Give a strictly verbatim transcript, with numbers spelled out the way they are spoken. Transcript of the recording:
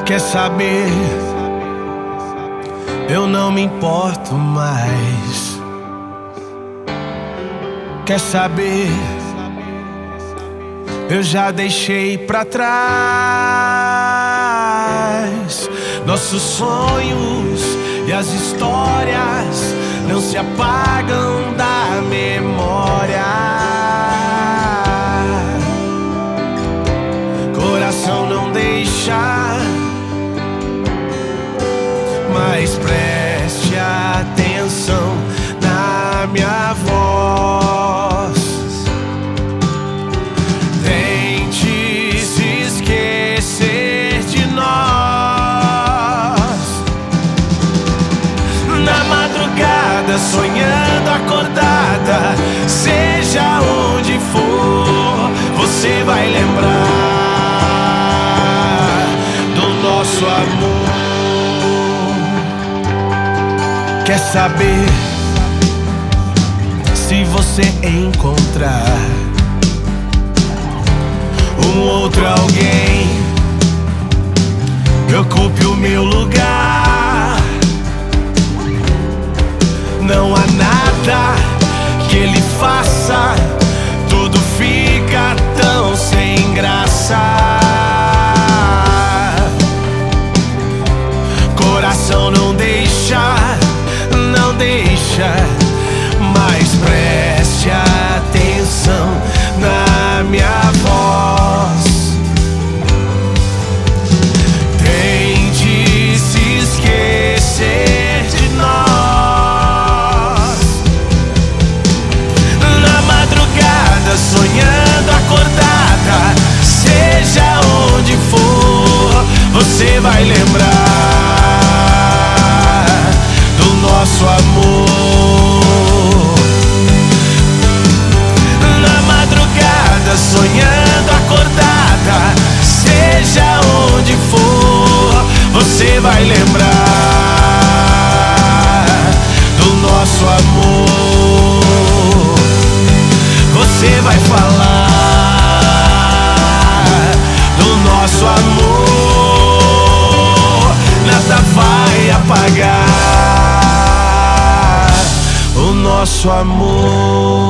Quer saber? Eu não me importo mais. Quer saber? Eu já deixei pra trás. Nossos sonhos e as histórias não se apagam da memória. Coração não deixa, mas preste atenção na minha voz. Tente se esquecer de nós. Na madrugada, sonhando acordada, seja onde for, você vai lembrar do nosso amor. Quer saber? Se você encontrar um outro alguém que ocupe o meu lugar, não há nada que ele faça, tudo fica tão sem graça. Coração não deixa, não deixa, mas preste atenção na minha voz. Tente se esquecer de nós. Na madrugada, sonhando acordada, seja onde for, você vai lembrar do nosso amor. Sonhando acordada, seja onde for, você vai lembrar do nosso amor. Você vai falar do nosso amor. Nada vai apagar o nosso amor.